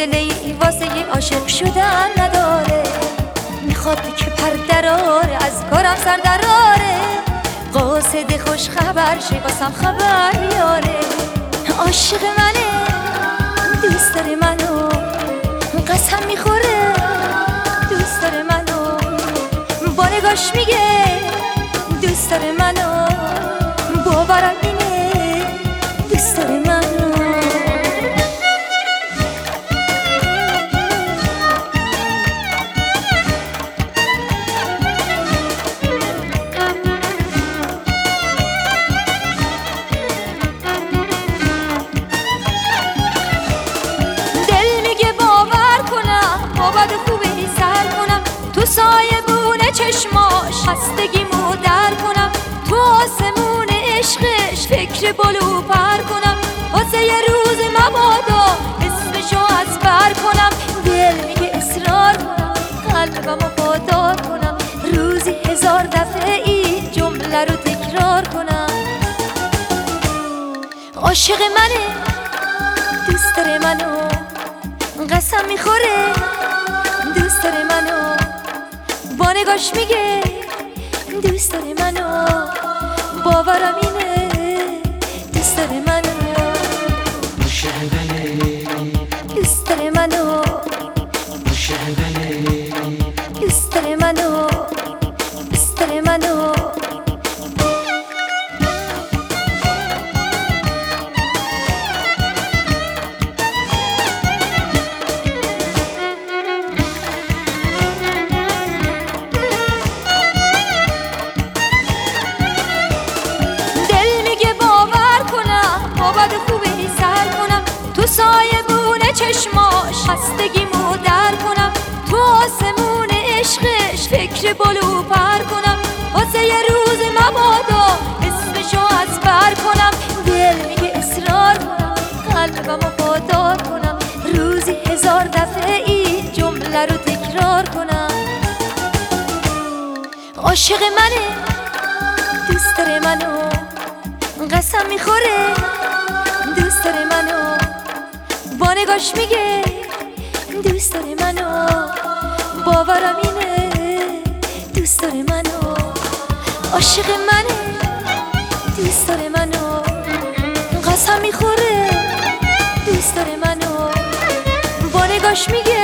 حوصله‌ای واسه عاشق شدن نداره، میخواد که پردراره از کارم سر دراره، قاصد خوش خبر شه واسم خبر بیاره. عاشق منه، دوست داره منو، قسم میخوره دوست داره منو، با نگاش میگه دوست داره منو، باورم اینه دوست داره منو. تو سایبون چشماش خستگیمو در کنم، تو آسمون عشقش فکر بلو پر کنم، واسه یه روز مبادا اسمشو از بر کنم. دل میگه اصرار کنم، قلبمو پادار کنم، روزی 1000 دفعه این جمله رو تکرار کنم. عاشق منه، دوست داره منو، قسم میخوره دوست داره منو، با نگاش میگه دوست داره منو، باورم اینه دوست داره منو. عاشق منه، دوست داره منو، عاشق منه، دوست داره منو، دوست داره منو. تو سایبون چشماش خستگیمو در کنم، تو آسمون عشقش فکر بلو پر کنم، واسه یه روز مبادا اسمشو از بر کنم. دل میگه اصرار کنم، قلبمو پادار کنم، روزی 1000 دفعه این جمله رو تکرار کنم. عاشق منه، دوست داره منو، قسم میخوره دوست داره منو، با نگاش میگه دوست داره منو، باورم اینه دوست داره منو. عاشق منه، دوست داره منو، قسم میخوره دوست داره منو، با نگاش میگه